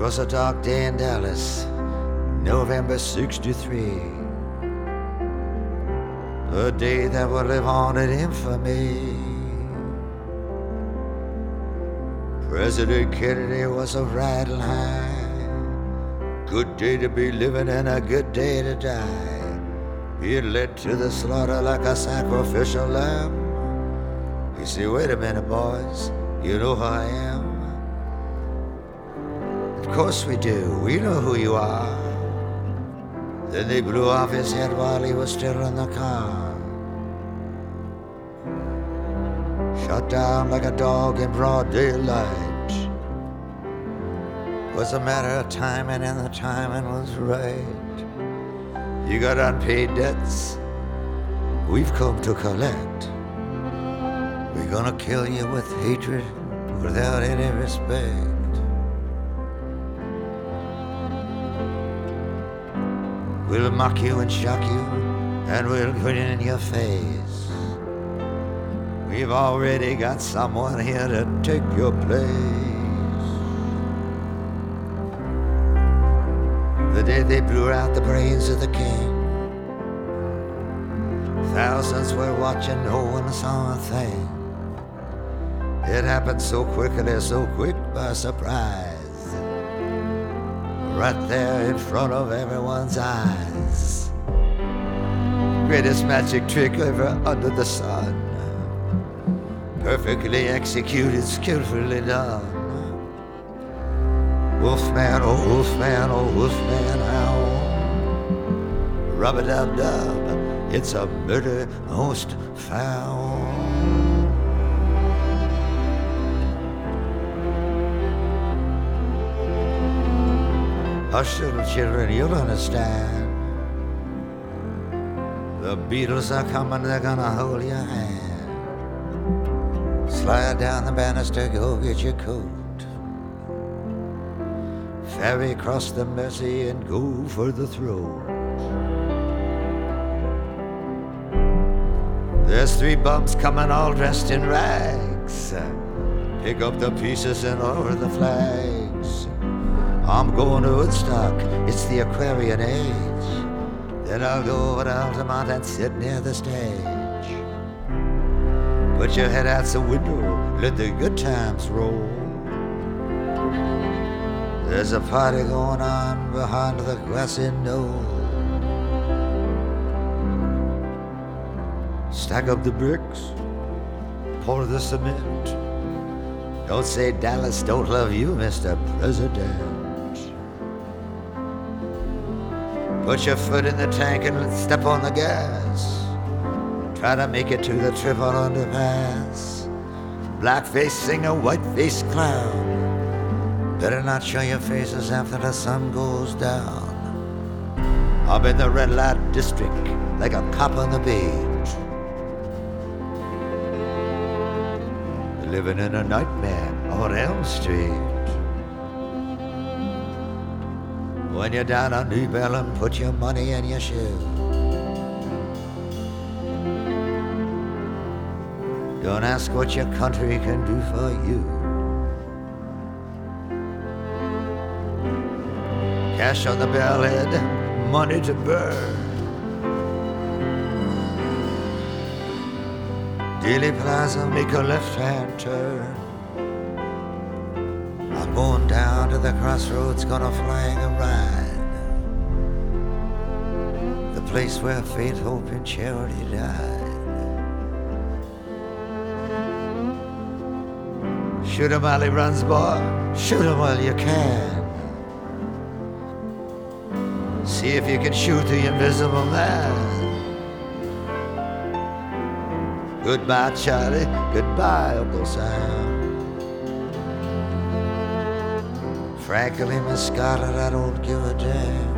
'Twas a dark day in Dallas, November '63, a day that would live on in infamy. President Kennedy was a riding high. Good day to be living and a good day to die. Being led to the slaughter like a sacrificial lamb. You say, wait a minute, boys, you know who I am? Of course we do, we know who you are. Then they blew off his head while he was still in the car. Shot down like a dog in broad daylight. Was a matter of timing, and the timing was right. You got unpaid debts, we've come to collect. We're gonna kill you with hatred without any respect. We'll mock you and shock you, and we'll grin in your face. We've already got someone here to take your place. The day they blew out the brains of the king, thousands were watching, no one saw a thing. It happened so quickly, so quick by surprise. Right there in front of everyone's eyes. Greatest magic trick ever under the sun. Perfectly executed, skillfully done. Wolfman, oh wolfman, oh wolfman, howl. Rub-a-dub-dub, it's a murder most foul. Hush, little children, you'll understand. The Beatles are coming, they're gonna hold your hand. Slide down the banister, go get your coat. Ferry across the Mersey and go for the throat. There's 3 bums coming all dressed in rags. Pick up the pieces and lower the flags. I'm going to Woodstock, it's the Aquarian age. Then I'll go over to Altamont and sit near the stage. Put your head out the window, let the good times roll. There's a party going on behind the grassy knoll. Stack up the bricks, pour the cement. Don't say Dallas don't love you, Mr. President. Put your foot in the tank and step on the gas. Try to make it to the triple underpass. Blackface singer, white-faced clown. Better not show your faces after the sun goes down. I'm in the red light district like a cop on the beat. Living in a nightmare on Elm Street. When you're down on New Bellum, put your money in your shoe. Don't ask what your country can do for you. Cash on the bellhead, money to burn. Dealey Plaza, make a left-hand turn. I'm going down to the crossroads, gonna flag a ride. The place where faith, hope, and charity died. Shoot him while he runs, boy. Shoot him while you can. See if you can shoot the invisible man. Goodbye, Charlie. Goodbye, Uncle Sam. Frankly, Miss Scarlett, I don't give a damn.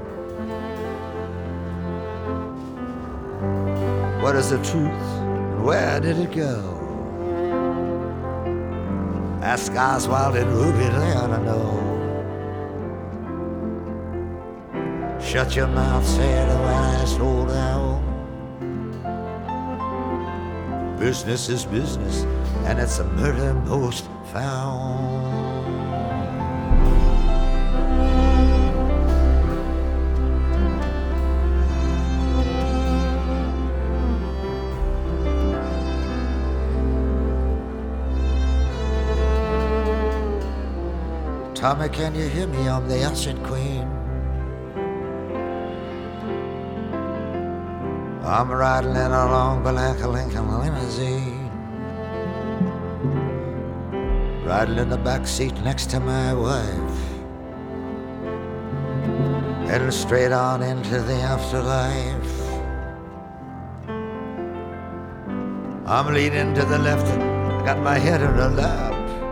What is the truth, and where did it go? Ask Oswald and Ruby, they ought to know. Shut your mouth, said when I slow down. Business is business, and it's a murder most found. Tommy, can you hear me? I'm the Ocean Queen. I'm riding in a long black Lincoln limousine, riding in the back seat next to my wife, heading straight on into the afterlife. I'm leaning to the left and got my head in her lap.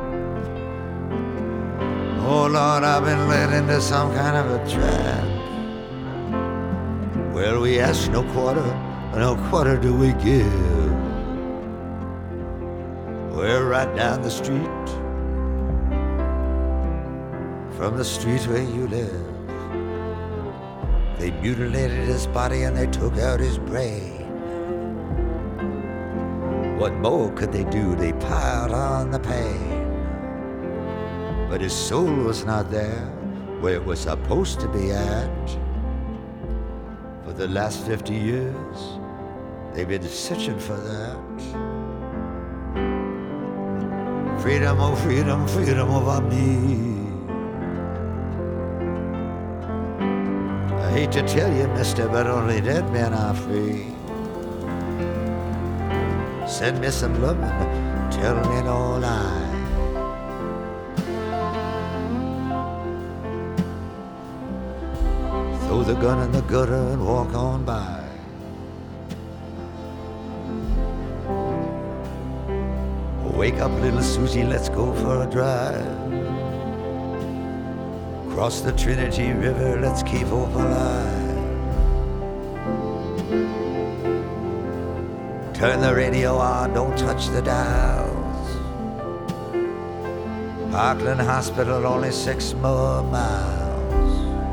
Oh Lord, I've been led into some kind of a trap. Well, we ask no quarter do we give. We're right down the street from the street where you live. They mutilated his body and they took out his brain. What more could they do? They piled on the pain. But his soul was not there where it was supposed to be at. For the last 50 years, they've been searching for that. Freedom, oh freedom, freedom over me. I hate to tell you, mister, but only dead men are free. Send me some lovin', tell me no lie. Throw the gun in the gutter and walk on by. Wake up, little Susie, let's go for a drive. Cross the Trinity River, let's keep hope alive. Turn the radio on, don't touch the dials. Parkland Hospital, only 6 more miles.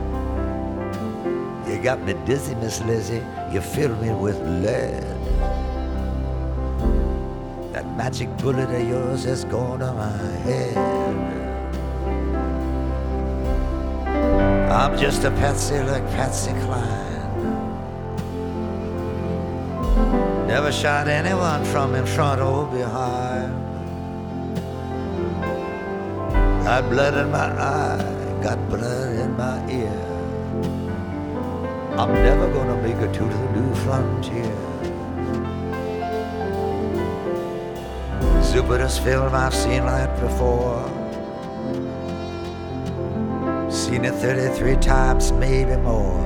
You got me dizzy, Miss Lizzie, you fill me with lead. That magic bullet of yours has gone to my head. I'm just a patsy like Patsy Cline. Never shot anyone from in front or behind. Got blood in my eye, got blood in my ear. I'm never gonna make it to the new frontier. Jupiter's film, I've seen that before. Seen it 33 times, maybe more.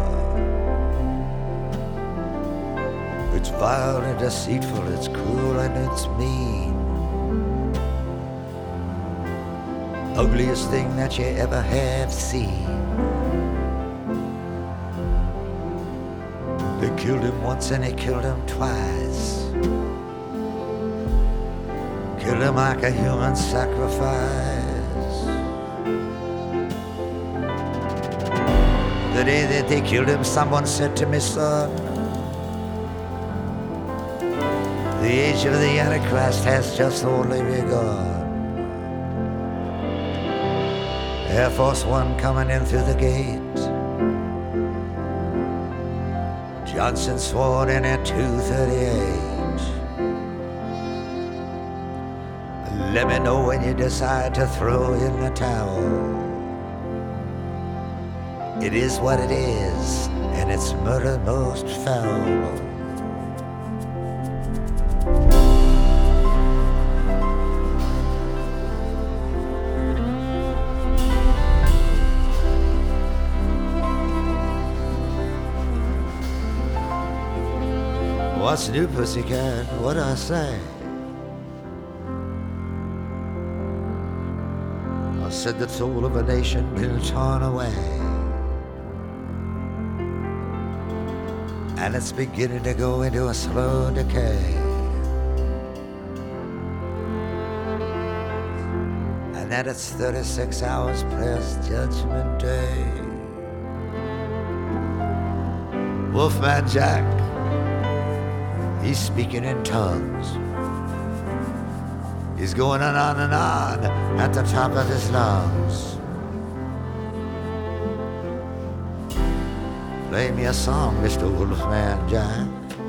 It's vile and deceitful, it's cruel and it's mean. Ugliest thing that you ever have seen. They killed him once and they killed him twice. Killed him like a human sacrifice. The day that they killed him, someone said to me, son, the age of the Antichrist has just only begun. Air Force One coming in through the gate. Johnson sworn in at 2:38. Let me know when you decide to throw in the towel. It is what it is, and it's murder most foul. What's new, pussycat? What'd I say? I said the soul of a nation been torn away, and it's beginning to go into a slow decay. And that it's 36 hours past Judgment Day. Wolfman Jack, he's speaking in tongues. He's going on and on at the top of his lungs. Play me a song, Mr. Wolfman Jack.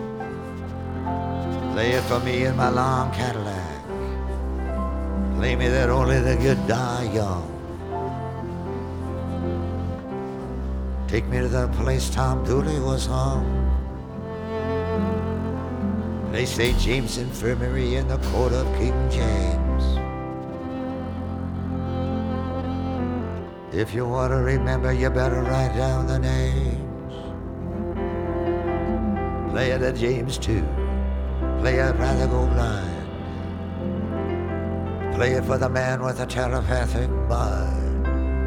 Play it for me in my long Cadillac. Play me that only the good die young. Take me to the place Tom Dooley was hung. Play St. James Infirmary in the court of King James. If you want to remember, you better write down the names. Play it at James 2. Play it Rather Go Blind. Play it for the man with a telepathic mind.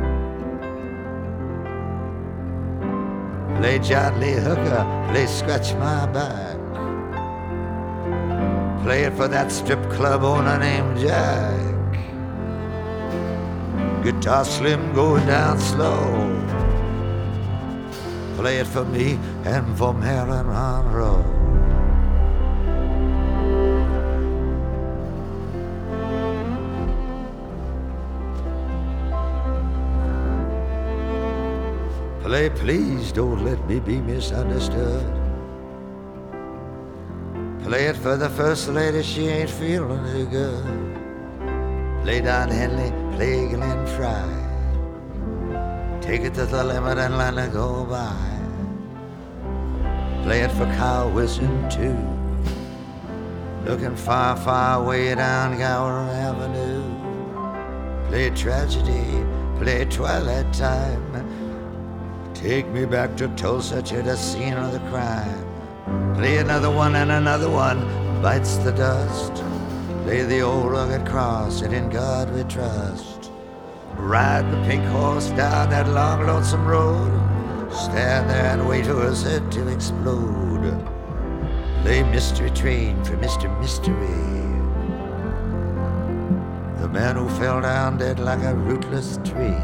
Play John Lee Hooker, play Scratch My Back. Play it for that strip club owner named Jack. Guitar Slim going down slow. Play it for me and for Marilyn Monroe. Play Please Don't Let Me Be Misunderstood. Play it for the first lady, she ain't feeling too good. Play Don Henley, play Glenn Fry. Take it to the limit and let it go by. Play it for Kyle Wilson too. Looking far, far way down Gower Avenue. Play Tragedy, play Twilight Time. Take me back to Tulsa, to the scene of the crime. Play another one and another one bites the dust. Play the old rugged cross and in God we trust. Ride the pink horse down that long lonesome road. Stand there and wait for his head to explode. Play Mystery Train for Mr. Mystery, the man who fell down dead like a rootless tree.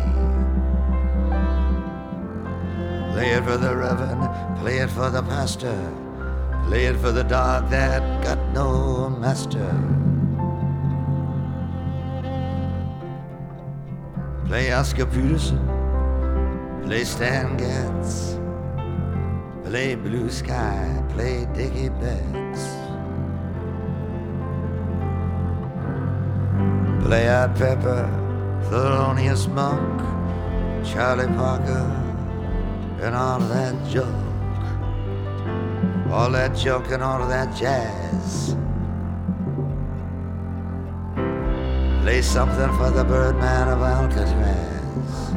Play it for the reverend, play it for the pastor. Play it for the dog that got no master. Play Oscar Peterson, play Stan Getz. Play Blue Sky, play Dickie Betts. Play Art Pepper, Thelonious Monk, Charlie Parker, and all that junk. All that junk and all of that jazz. Play something for the Birdman of Alcatraz.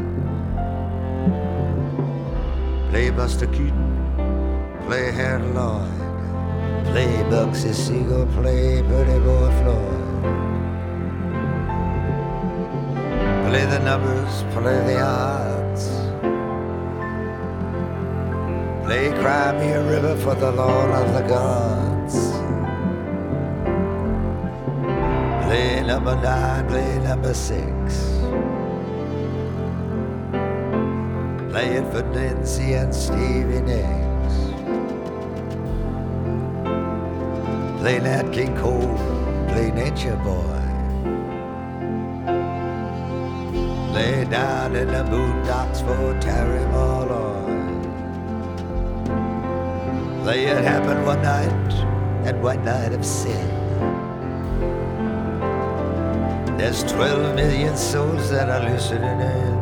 Play Buster Keaton, play Harold Lloyd. Play Bugsy Siegel, play Pretty Boy Floyd. Play the numbers, play the odds. Play Cry Me a River for the Lord of the Gods. Play number 9, play number 6. Play it for Nancy and Stevie Nicks. Play Nat King Cole, play Nature Boy. Play Down in the Boondocks for Terry Malloy. Play It Happened One Night, and One Night of Sin. There's 12 million souls that are listening in.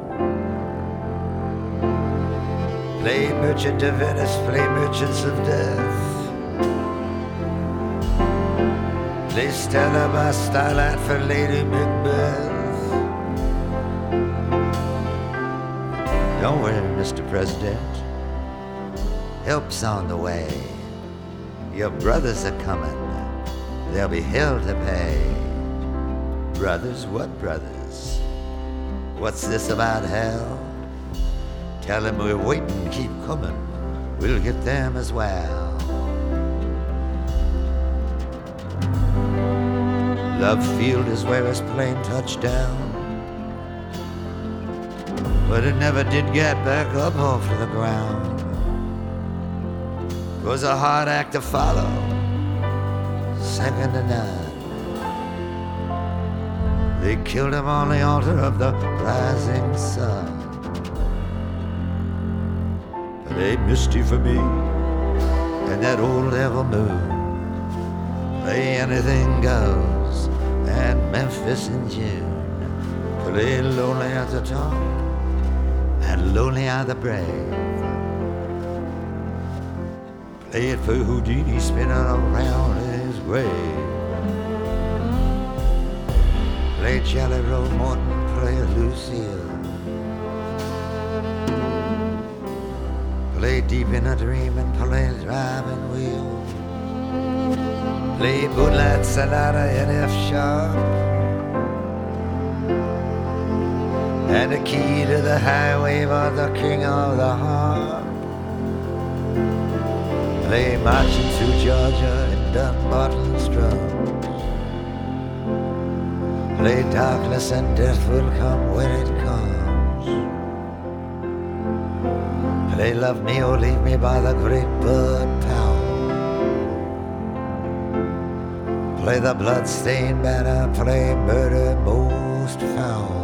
Play Merchant of Venice, play Merchants of Death. Play Stella by Starlight for Lady Macbeth. Don't worry, Mr. President. Help's on the way. Your brothers are coming. There'll be hell to pay. Brothers, what brothers? What's this about hell? Tell them we're waiting, keep coming. We'll get them as well. Love Field is where his plane touched down, but it never did get back up off the ground. It was a hard act to follow, second to none. They killed him on the altar of the rising sun. But it ain't misty for me and that old devil moon. Play Anything Goes and Memphis in June. Play Lonely at the Top and and lonely are the brave. Play it for Houdini spinning around his grave. Play Jelly Roll Morton, play Lucille. Play Deep in a Dream and play Driving Wheel. Play Moonlight Sonata in F sharp. And the key to the highway for the king of the harp. Play Marching Through Georgia in Dunbarton's drums. Play Darkness and Death Will Come When It Comes. Play Love Me or Leave Me by the Great Bud Powell. Play the blood-stained banner, play Murder Most Foul.